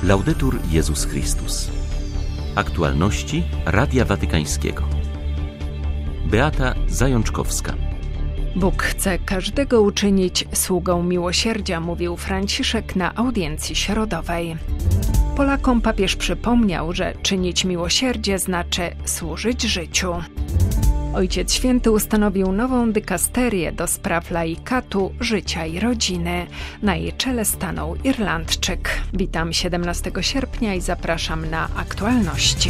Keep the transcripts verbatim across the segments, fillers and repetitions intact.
Laudetur Jezus Chrystus. Aktualności Radia Watykańskiego. Beata Zajączkowska. Bóg chce każdego uczynić sługą miłosierdzia, mówił Franciszek na audiencji środowej. Polakom papież przypomniał, że czynić miłosierdzie znaczy służyć życiu. Ojciec Święty ustanowił nową dykasterię do spraw laikatu, życia i rodziny. Na jej czele stanął Irlandczyk. Witam siedemnastego sierpnia i zapraszam na aktualności.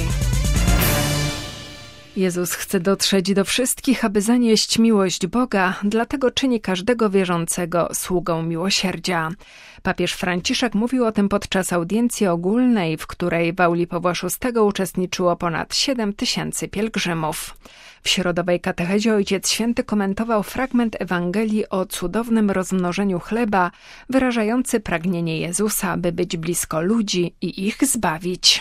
Jezus chce dotrzeć do wszystkich, aby zanieść miłość Boga, dlatego czyni każdego wierzącego sługą miłosierdzia. Papież Franciszek mówił o tym podczas audiencji ogólnej, w której w auli Pawła szóstego uczestniczyło ponad siedem tysięcy pielgrzymów. W środowej katechezie Ojciec Święty komentował fragment Ewangelii o cudownym rozmnożeniu chleba, wyrażający pragnienie Jezusa, by być blisko ludzi i ich zbawić.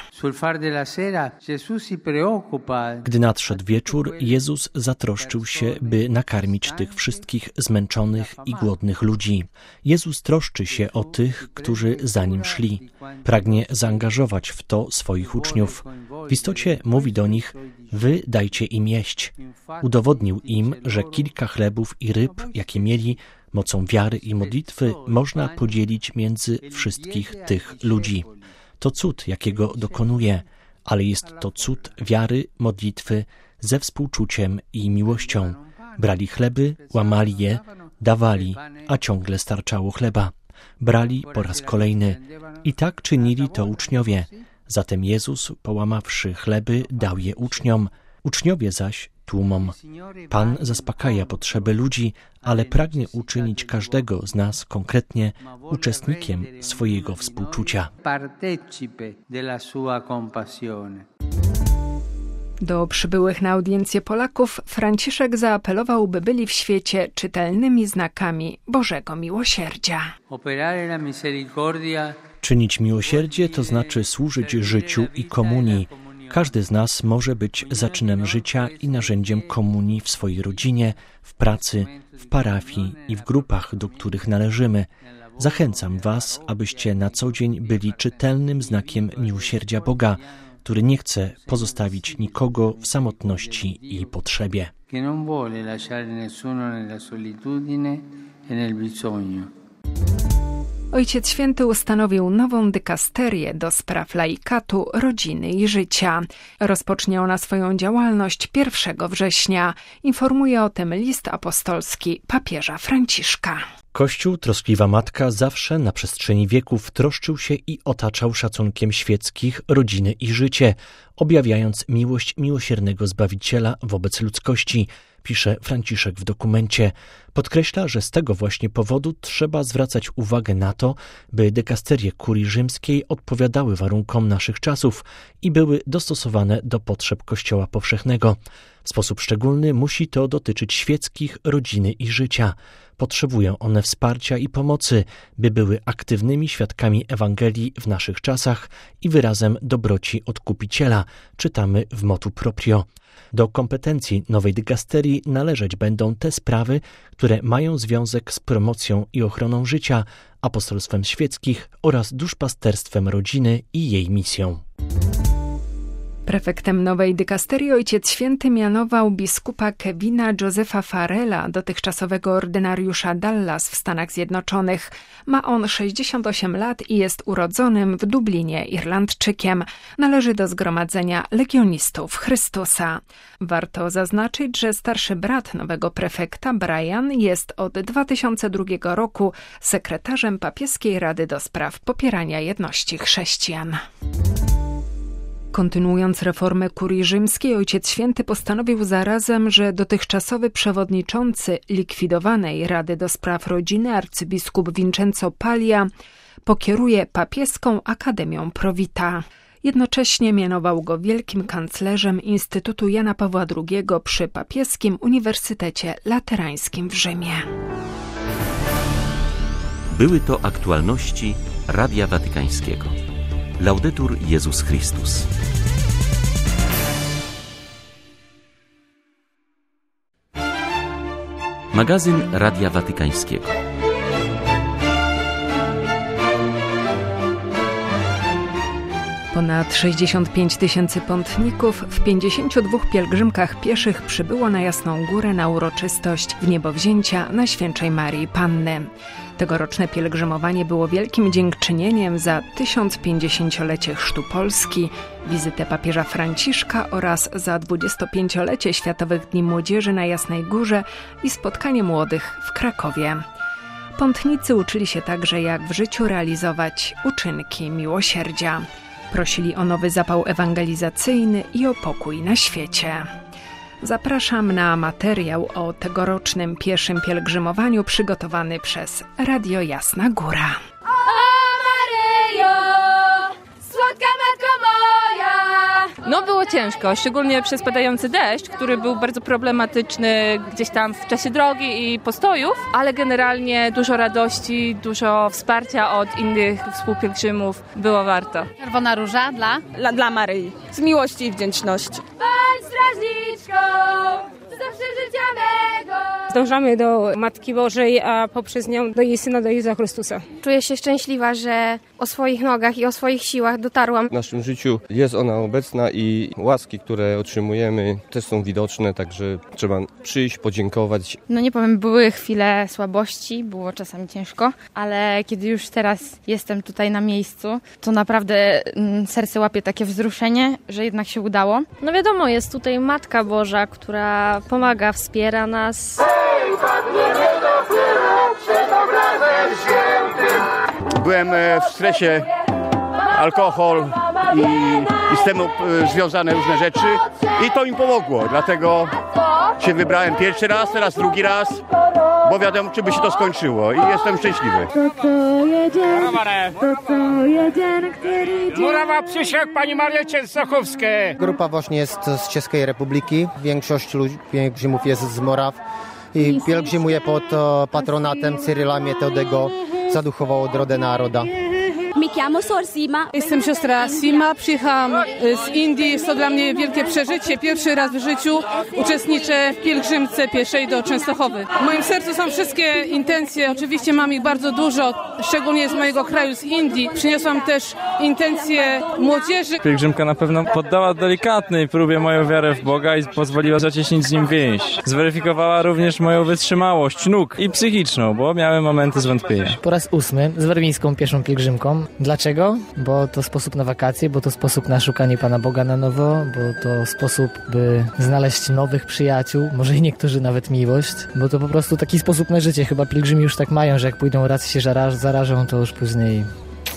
Gdy nadszedł wieczór, Jezus zatroszczył się, by nakarmić tych wszystkich zmęczonych i głodnych ludzi. Jezus troszczy się o tych, którzy za Nim szli. Pragnie zaangażować w to swoich uczniów. W istocie mówi do nich: wy dajcie im jeść. Udowodnił im, że kilka chlebów i ryb, jakie mieli, mocą wiary i modlitwy można podzielić między wszystkich tych ludzi. To cud, jakiego dokonuje, ale jest to cud wiary, modlitwy, ze współczuciem i miłością. Brali chleby, łamali je, dawali, a ciągle starczało chleba. Brali po raz kolejny. I tak czynili to uczniowie. Zatem Jezus, połamawszy chleby, dał je uczniom, uczniowie zaś tłumom. Pan zaspokaja potrzeby ludzi, ale pragnie uczynić każdego z nas konkretnie uczestnikiem swojego współczucia. Do przybyłych na audiencję Polaków Franciszek zaapelował, by byli w świecie czytelnymi znakami Bożego miłosierdzia. Czynić miłosierdzie to znaczy służyć życiu i komunii. Każdy z nas może być zaczynem życia i narzędziem komunii w swojej rodzinie, w pracy, w parafii i w grupach, do których należymy. Zachęcam Was, abyście na co dzień byli czytelnym znakiem miłosierdzia Boga, który nie chce pozostawić nikogo w samotności i potrzebie. Ojciec Święty ustanowił nową dykasterię do spraw laikatu, rodziny i życia. Rozpocznie ona swoją działalność pierwszego września. Informuje o tym list apostolski papieża Franciszka. Kościół, troskliwa matka, zawsze na przestrzeni wieków troszczył się i otaczał szacunkiem świeckich rodziny i życie, objawiając miłość miłosiernego Zbawiciela wobec ludzkości, pisze Franciszek w dokumencie. Podkreśla, że z tego właśnie powodu trzeba zwracać uwagę na to, by dykasterie kurii rzymskiej odpowiadały warunkom naszych czasów i były dostosowane do potrzeb Kościoła powszechnego. W sposób szczególny musi to dotyczyć świeckich, rodziny i życia. Potrzebują one wsparcia i pomocy, by były aktywnymi świadkami Ewangelii w naszych czasach i wyrazem dobroci Odkupiciela, czytamy w motu proprio. Do kompetencji nowej dykasterii należeć będą te sprawy, które mają związek z promocją i ochroną życia, apostolstwem świeckich oraz duszpasterstwem rodziny i jej misją. Prefektem nowej dykasterii Ojciec Święty mianował biskupa Kevina Josepha Farrella, dotychczasowego ordynariusza Dallas w Stanach Zjednoczonych. Ma on sześćdziesiąt osiem lat i jest urodzonym w Dublinie Irlandczykiem. Należy do zgromadzenia Legionistów Chrystusa. Warto zaznaczyć, że starszy brat nowego prefekta, Brian, jest od dwa tysiące drugiego roku sekretarzem Papieskiej Rady do Spraw Popierania Jedności Chrześcijan. Kontynuując reformę kurii rzymskiej, Ojciec Święty postanowił zarazem, że dotychczasowy przewodniczący likwidowanej Rady do Spraw Rodziny, arcybiskup Vincenzo Paglia, pokieruje Papieską Akademią Pro Vita. Jednocześnie mianował go wielkim kanclerzem Instytutu Jana Pawła drugiego przy Papieskim Uniwersytecie Laterańskim w Rzymie. Były to aktualności Radia Watykańskiego. Laudetur Jezus Chrystus. Magazyn Radia Watykańskiego. Ponad sześćdziesiąt pięć tysięcy pątników w pięćdziesięciu dwóch pielgrzymkach pieszych przybyło na Jasną Górę na uroczystość wniebowzięcia Najświętszej Maryi Panny. Tegoroczne pielgrzymowanie było wielkim dziękczynieniem za tysiącpięćdziesięciolecie chrztu Polski, wizytę papieża Franciszka oraz za dwudziestopięciolecie Światowych Dni Młodzieży na Jasnej Górze i spotkanie młodych w Krakowie. Pątnicy uczyli się także, jak w życiu realizować uczynki miłosierdzia. Prosili o nowy zapał ewangelizacyjny i o pokój na świecie. Zapraszam na materiał o tegorocznym pieszym pielgrzymowaniu przygotowany przez Radio Jasna Góra. O Maryjo, słodka matko moja! No było ciężko, szczególnie przez padający deszcz, który był bardzo problematyczny gdzieś tam w czasie drogi i postojów, ale generalnie dużo radości, dużo wsparcia od innych współpielgrzymów było warto. Czerwona róża dla? Dla, dla Maryi. Z miłości i wdzięczności. Bądź strażniczką zawsze życia mego. Dążamy do Matki Bożej, a poprzez nią do jej Syna, do Jezusa Chrystusa. Czuję się szczęśliwa, że o swoich nogach i o swoich siłach dotarłam. W naszym życiu jest ona obecna i łaski, które otrzymujemy, też są widoczne, także trzeba przyjść, podziękować. No nie powiem, były chwile słabości, było czasami ciężko, ale kiedy już teraz jestem tutaj na miejscu, to naprawdę mm, serce łapie takie wzruszenie, że jednak się udało. No wiadomo, jest tutaj Matka Boża, która pomaga, wspiera nas. Byłem w stresie, alkohol i, i z tym związane różne rzeczy i to mi pomogło, dlatego się wybrałem pierwszy raz, teraz drugi raz, bo wiadomo, czy by się to skończyło i jestem szczęśliwy. Murawa przysiąg Pani Marii Częstochowskiej. Grupa właśnie jest z Czeskiej Republiki, większość ludzi, pielgrzymów jest z Moraw i pielgrzymuje pod patronatem Cyryla Metodego za duchową odrodę naroda. Jestem siostra Sima, przyjechałam z Indii, jest to dla mnie wielkie przeżycie. Pierwszy raz w życiu uczestniczę w pielgrzymce pieszej do Częstochowy. W moim sercu są wszystkie intencje, oczywiście mam ich bardzo dużo, szczególnie z mojego kraju, z Indii. Przyniosłam też intencje młodzieży. Pielgrzymka na pewno poddała delikatnej próbie moją wiarę w Boga i pozwoliła zacieśnić z Nim więź. Zweryfikowała również moją wytrzymałość nóg i psychiczną, bo miałem momenty zwątpienia. Po raz ósmy z werwińską pieszą pielgrzymką. Dlaczego? Bo to sposób na wakacje, bo to sposób na szukanie Pana Boga na nowo, bo to sposób, by znaleźć nowych przyjaciół, może i niektórzy nawet miłość, bo to po prostu taki sposób na życie. Chyba pielgrzymi już tak mają, że jak pójdą raz się zarażą, to już później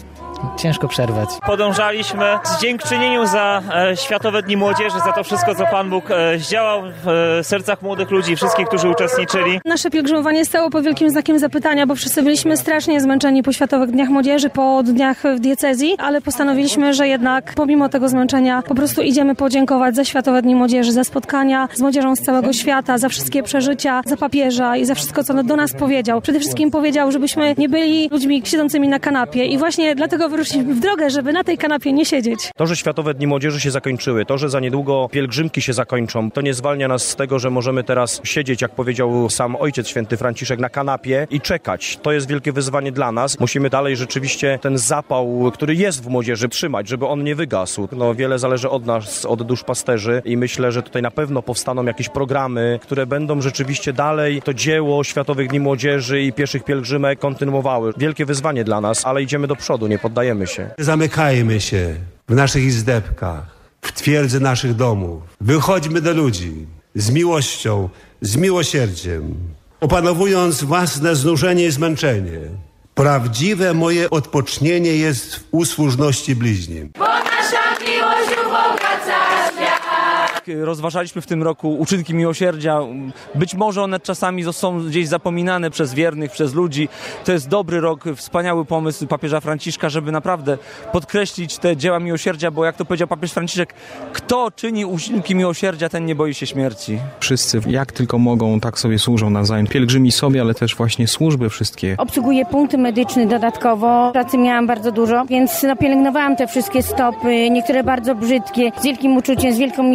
ciężko przerwać. Podążaliśmy z dziękczynieniu za e, Światowe Dni Młodzieży, za to wszystko, co Pan Bóg e, zdziałał w e, sercach młodych ludzi, wszystkich, którzy uczestniczyli. Nasze pielgrzymowanie stało pod wielkim znakiem zapytania, bo wszyscy byliśmy strasznie zmęczeni po Światowych Dniach Młodzieży, po dniach w diecezji, ale postanowiliśmy, że jednak pomimo tego zmęczenia po prostu idziemy podziękować za Światowe Dni Młodzieży, za spotkania z młodzieżą z całego świata, za wszystkie przeżycia, za papieża i za wszystko, co do nas powiedział. Przede wszystkim powiedział, żebyśmy nie byli ludźmi siedzącymi na kanapie i właśnie dlatego wyruszyliśmy w drogę, żeby na tej kanapie nie siedzieć. To, że Światowe Dni Młodzieży się zakończyły, to, że za niedługo pielgrzymki się zakończą, to nie zwalnia nas z tego, że możemy teraz siedzieć, jak powiedział sam Ojciec Święty Franciszek, na kanapie i czekać. To jest wielkie wyzwanie dla nas. Musimy dalej rzeczywiście ten zapał, który jest w młodzieży, trzymać, żeby on nie wygasł. No, wiele zależy od nas, od duszpasterzy i myślę, że tutaj na pewno powstaną jakieś programy, które będą rzeczywiście dalej to dzieło Światowych Dni Młodzieży i pieszych pielgrzymek kontynuowały. Wielkie wyzwanie dla nas, ale idziemy do przodu, nie poddajemy się. Zamykajmy się w naszych izdebkach, w twierdzy naszych domów. Wychodźmy do ludzi z miłością, z miłosierdziem, opanowując własne znużenie i zmęczenie. Prawdziwe moje odpocznienie jest w usłużności bliźnim. Bo nasza miłość ubogaca świat. Rozważaliśmy w tym roku uczynki miłosierdzia. Być może one czasami są gdzieś zapominane przez wiernych, przez ludzi. To jest dobry rok, wspaniały pomysł papieża Franciszka, żeby naprawdę podkreślić te dzieła miłosierdzia, bo jak to powiedział papież Franciszek, kto czyni uczynki miłosierdzia, ten nie boi się śmierci. Wszyscy jak tylko mogą, tak sobie służą nawzajem. Pielgrzymi sobie, ale też właśnie służby wszystkie. Obsługuję punkty medyczne dodatkowo. Pracy miałam bardzo dużo, więc no, pielęgnowałam te wszystkie stopy, niektóre bardzo brzydkie, z wielkim uczuciem, z wielką miłością.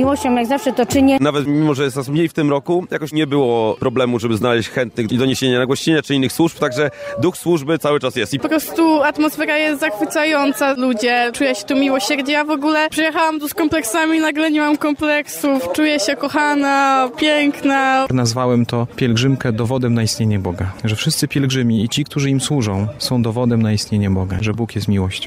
jak zawsze to czynię. Nawet mimo, że jest nas mniej w tym roku, jakoś nie było problemu, żeby znaleźć chętnych i do niesienia nagłośnienia czy innych służb, także duch służby cały czas jest. I po prostu atmosfera jest zachwycająca, ludzie, czuję się tu miłosierdzie. Ja w ogóle przyjechałam tu z kompleksami, nagle nie mam kompleksów, czuję się kochana, piękna. Nazwałem to pielgrzymkę dowodem na istnienie Boga, że wszyscy pielgrzymi i ci, którzy im służą, są dowodem na istnienie Boga, że Bóg jest miłością.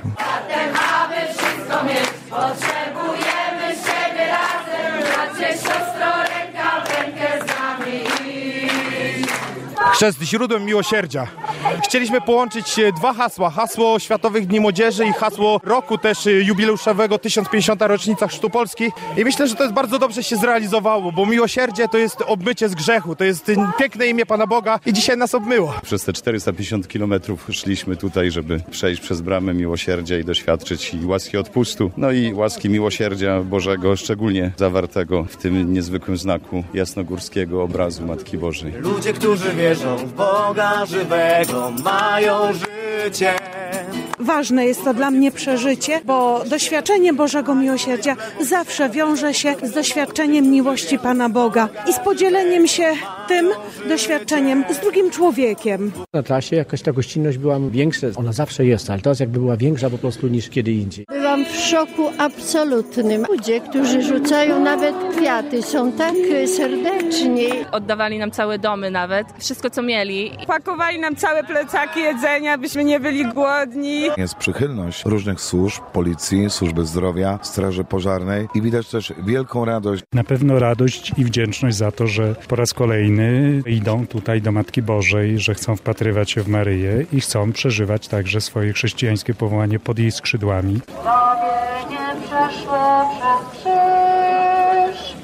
Potrzebujemy siebie razem, bracie, siostro, ręka w rękę z nami iść. Chrzest źródłem miłosierdzia. Chcieliśmy połączyć dwa hasła. Hasło Światowych Dni Młodzieży i hasło roku też jubileuszowego, tysiąc pięćdziesiąta rocznica Chrztu Polski. I myślę, że to jest bardzo dobrze się zrealizowało, bo miłosierdzie to jest obmycie z grzechu, to jest piękne imię Pana Boga i dzisiaj nas obmyło. Przez te czterysta pięćdziesiąt kilometrów szliśmy tutaj, żeby przejść przez bramę miłosierdzia i doświadczyć i łaski odpustu, no i łaski miłosierdzia Bożego, szczególnie zawartego w tym niezwykłym znaku jasnogórskiego obrazu Matki Bożej. Ludzie, którzy wierzą w Boga żywego, mają życie. Ważne jest to dla mnie przeżycie, bo doświadczenie Bożego Miłosierdzia zawsze wiąże się z doświadczeniem miłości Pana Boga i z podzieleniem się tym doświadczeniem z drugim człowiekiem. Na trasie jakaś ta gościnność była większa, ona zawsze jest, ale teraz jakby była większa po prostu niż kiedy indziej. Byłam w szoku absolutnym. Ludzie, którzy rzucają nawet kwiaty, są tak serdeczni. Oddawali nam całe domy nawet, wszystko co mieli. Pakowali nam całe plecaki jedzenia, byśmy nie byli głodni. Jest przychylność różnych służb, policji, służby zdrowia, straży pożarnej i widać też wielką radość. Na pewno radość i wdzięczność za to, że po raz kolejny idą tutaj do Matki Bożej, że chcą wpatrywać się w Maryję i chcą przeżywać także swoje chrześcijańskie powołanie pod jej skrzydłami. Zbawienie przeszło przez krzyż.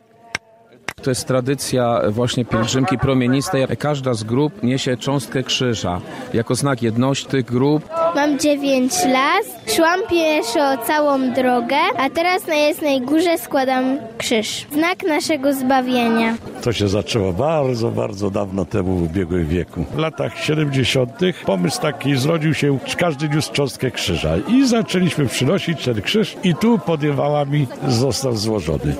To jest tradycja właśnie pielgrzymki promienistej. Każda z grup niesie cząstkę krzyża jako znak jedności tych grup. Mam dziewięć lat, szłam pieszo całą drogę, a teraz na Jasnej Górze składam krzyż. Znak naszego zbawienia. To się zaczęło bardzo, bardzo dawno temu w ubiegłym wieku. W latach siedemdziesiątych pomysł taki zrodził się, każdy niósł cząstkę krzyża i zaczęliśmy przynosić ten krzyż i tu pod Jewałami został złożony.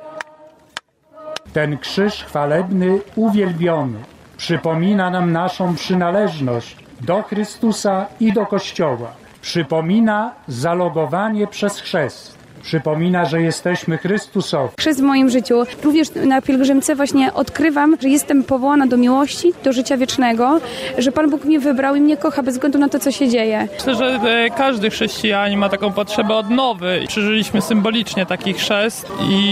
Ten krzyż chwalebny, uwielbiony, przypomina nam naszą przynależność do Chrystusa i do Kościoła. Przypomina zalogowanie przez chrzest. Przypomina, że jesteśmy Chrystusowi. Chrzest w moim życiu. Również na pielgrzymce właśnie odkrywam, że jestem powołana do miłości, do życia wiecznego, że Pan Bóg mnie wybrał i mnie kocha bez względu na to, co się dzieje. Myślę, że każdy chrześcijanin ma taką potrzebę odnowy. Przeżyliśmy symbolicznie taki chrzest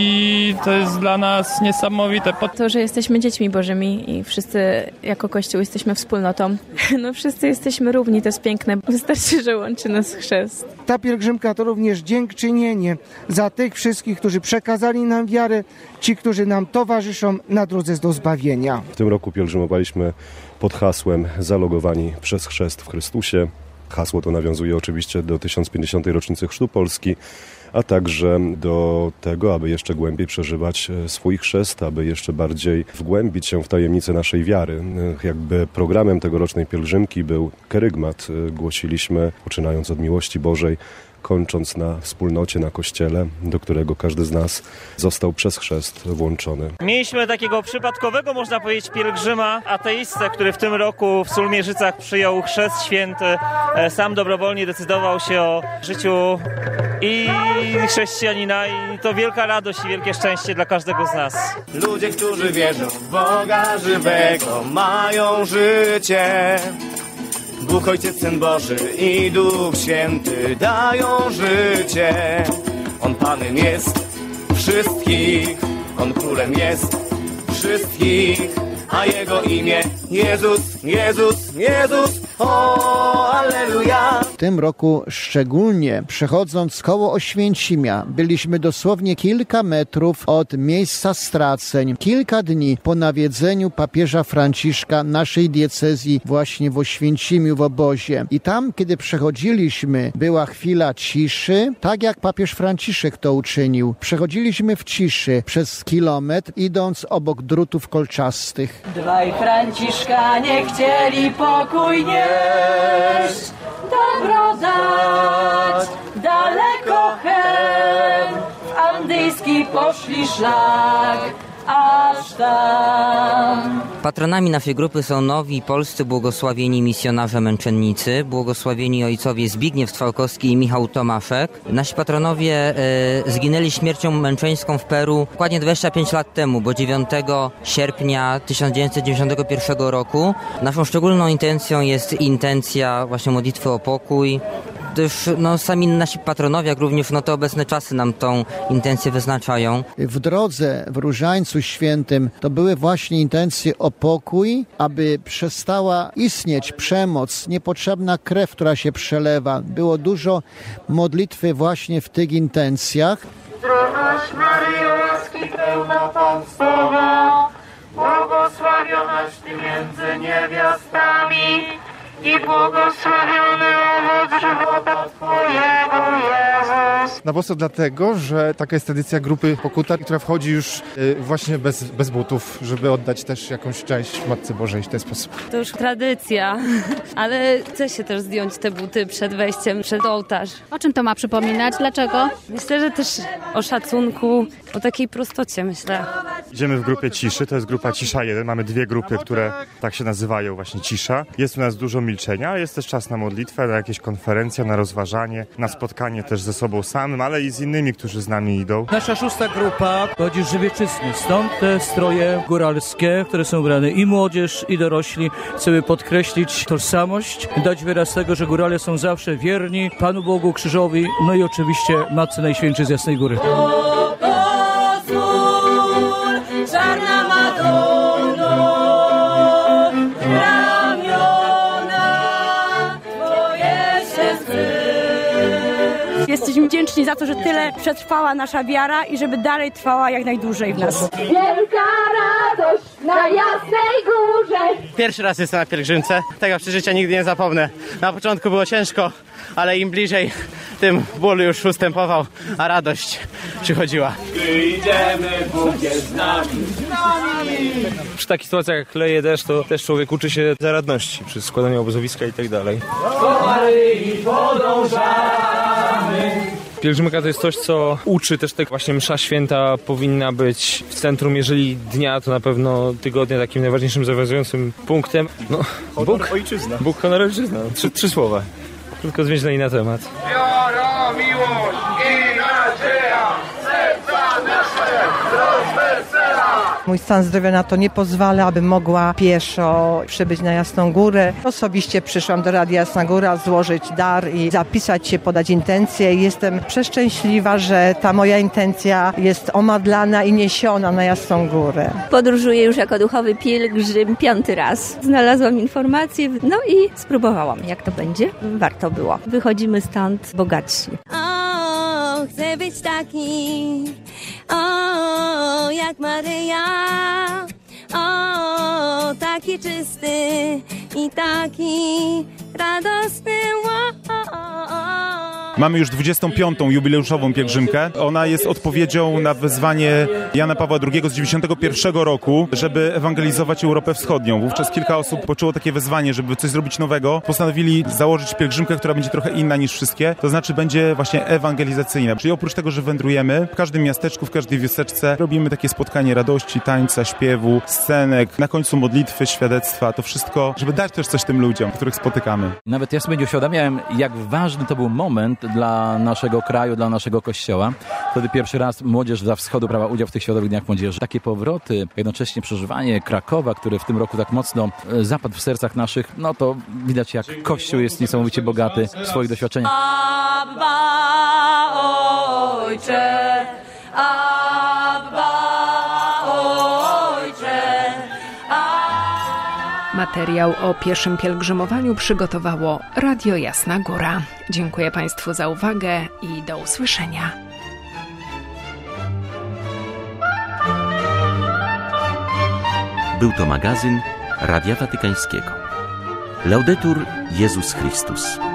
i to jest dla nas niesamowite. To, że jesteśmy dziećmi Bożymi i wszyscy jako Kościół jesteśmy wspólnotą. No wszyscy jesteśmy równi, to jest piękne. Wystarczy, że łączy nas chrzest. Ta pielgrzymka to również dziękczynienie za tych wszystkich, którzy przekazali nam wiarę, ci, którzy nam towarzyszą na drodze do zbawienia. W tym roku pielgrzymowaliśmy pod hasłem Zalogowani przez chrzest w Chrystusie. Hasło to nawiązuje oczywiście do tysiąc pięćdziesiątej rocznicy Chrztu Polski, a także do tego, aby jeszcze głębiej przeżywać swój chrzest, aby jeszcze bardziej wgłębić się w tajemnicę naszej wiary. Jakby programem tegorocznej pielgrzymki był kerygmat. Głosiliśmy, poczynając od miłości Bożej, kończąc na wspólnocie, na Kościele, do którego każdy z nas został przez chrzest włączony. Mieliśmy takiego przypadkowego, można powiedzieć, pielgrzyma ateistę, który w tym roku w Sulmierzycach przyjął chrzest święty. Sam dobrowolnie decydował się o życiu i chrześcijanina i to wielka radość i wielkie szczęście dla każdego z nas. Ludzie, którzy wierzą w Boga żywego, mają życie. Bóg, Ojciec, Syn Boży i Duch Święty dają życie. On Panem jest wszystkich, On Królem jest wszystkich, a Jego imię Jezus, Jezus, Jezus, o, alleluja. W tym roku szczególnie przechodząc koło Oświęcimia byliśmy dosłownie kilka metrów od miejsca straceń. Kilka dni po nawiedzeniu papieża Franciszka naszej diecezji właśnie w Oświęcimiu w obozie. I tam, kiedy przechodziliśmy, była chwila ciszy, tak jak papież Franciszek to uczynił. Przechodziliśmy w ciszy przez kilometr, idąc obok drutów kolczastych. Dwaj Franciszkanie chcieli pokój nieść, dobro dać, daleko hen, w normandyjski poszli szlak, aż tam. Patronami naszej grupy są nowi polscy błogosławieni misjonarze męczennicy, błogosławieni ojcowie Zbigniew Cwałkowski i Michał Tomaszek. Nasi patronowie e, zginęli śmiercią męczeńską w Peru dokładnie dwadzieścia pięć lat temu, bo dziewiątego sierpnia tysiąc dziewięćset dziewięćdziesiątego pierwszego roku. Naszą szczególną intencją jest intencja właśnie modlitwy o pokój. Też no, sami nasi patronowie, jak również no, te obecne czasy nam tą intencję wyznaczają. W drodze w Różańcu Świętym to były właśnie intencje o pokój, aby przestała istnieć przemoc, niepotrzebna krew, która się przelewa. Było dużo modlitwy właśnie w tych intencjach. Zdrowaś Maryjo, łaski pełna Pan z Tobą, błogosławionaś Ty między niewiastami i błogosławiony owoc żywota Twojego, Jezus. Na boso dlatego, że taka jest tradycja grupy Pokuta, która wchodzi już y, właśnie bez, bez butów, żeby oddać też jakąś część Matce Bożej w ten sposób. To już tradycja, ale chce się też zdjąć te buty przed wejściem, przed ołtarz. O czym to ma przypominać? Dlaczego? Myślę, że też o szacunku, o takiej prostocie, myślę. Idziemy w grupie ciszy, to jest grupa Cisza jeden. Mamy dwie grupy, które tak się nazywają, właśnie Cisza. Jest u nas dużo milczenia, ale jest też czas na modlitwę, na jakieś konferencje, na rozważanie, na spotkanie też ze sobą samym, ale i z innymi, którzy z nami idą. Nasza szósta grupa pochodzi z Żywiecczyzny, stąd te stroje góralskie, które są ubrane i młodzież, i dorośli. Chcemy podkreślić tożsamość, dać wyraz tego, że górale są zawsze wierni Panu Bogu, Krzyżowi, no i oczywiście Matce Najświętszej z Jasnej Góry. Czarna Madono, ramiona Twoje siostry. Jesteśmy wdzięczni za to, że tyle przetrwała nasza wiara i żeby dalej trwała jak najdłużej w nas. Wielka radość na Jasnej Górze. Pierwszy raz jestem na pielgrzymce, tego przeżycia nigdy nie zapomnę. Na początku było ciężko, ale im bliżej, tym ból już ustępował, a radość przychodziła. Gdy idziemy, Bóg jest z nami. Przy takich sytuacjach jak leje deszcz, to też człowiek uczy się zaradności przy składaniu obozowiska i tak dalej. Do Maryi podążamy. Pielgrzymka to jest coś, co uczy też tak właśnie msza święta powinna być w centrum, jeżeli dnia, to na pewno tygodnia takim najważniejszym, zawiązującym punktem. No, Bóg, ojczyzna. Bóg, honor, ojczyzna. Trzy, trzy słowa. Krótko zwięźlej na temat. Wiara, miłość i nadzieja, serca nasze rozwesela. Mój stan zdrowia na to nie pozwala, aby mogła pieszo przybyć na Jasną Górę. Osobiście przyszłam do Radia Jasna Góra złożyć dar i zapisać się, podać intencję. Jestem przeszczęśliwa, że ta moja intencja jest omadlana i niesiona na Jasną Górę. Podróżuję już jako duchowy pielgrzym piąty raz. Znalazłam informacje, no i spróbowałam, jak to będzie. Warto było. Wychodzimy stąd bogatsi. O, chcę być taki, o, jak Maryja, o, taki czysty i taki radosny, o, o, o. Mamy już dwudziestą piątą jubileuszową pielgrzymkę. Ona jest odpowiedzią na wezwanie Jana Pawła drugiego z dziewięćdziesiątego pierwszego roku, żeby ewangelizować Europę Wschodnią. Wówczas kilka osób poczuło takie wezwanie, żeby coś zrobić nowego. Postanowili założyć pielgrzymkę, która będzie trochę inna niż wszystkie. To znaczy będzie właśnie ewangelizacyjna. Czyli oprócz tego, że wędrujemy, w każdym miasteczku, w każdej wioseczce robimy takie spotkanie radości, tańca, śpiewu, scenek, na końcu modlitwy, świadectwa. To wszystko, żeby dać też coś tym ludziom, których spotykamy. Nawet ja sobie nie uświadamiałem, jak ważny to był moment dla naszego kraju, dla naszego kościoła. Wtedy pierwszy raz młodzież za wschodu brała udział w tych Światowych Dniach Młodzieży. Takie powroty, jednocześnie przeżywanie Krakowa, który w tym roku tak mocno zapadł w sercach naszych, no to widać, jak Kościół jest niesamowicie bogaty w swoich doświadczeniach. Abba, Ojcze, Abba, Ojcze. Materiał o pieszym pielgrzymowaniu przygotowało Radio Jasna Góra. Dziękuję Państwu za uwagę i do usłyszenia. Był to magazyn Radia Watykańskiego. Laudetur Jezus Chrystus.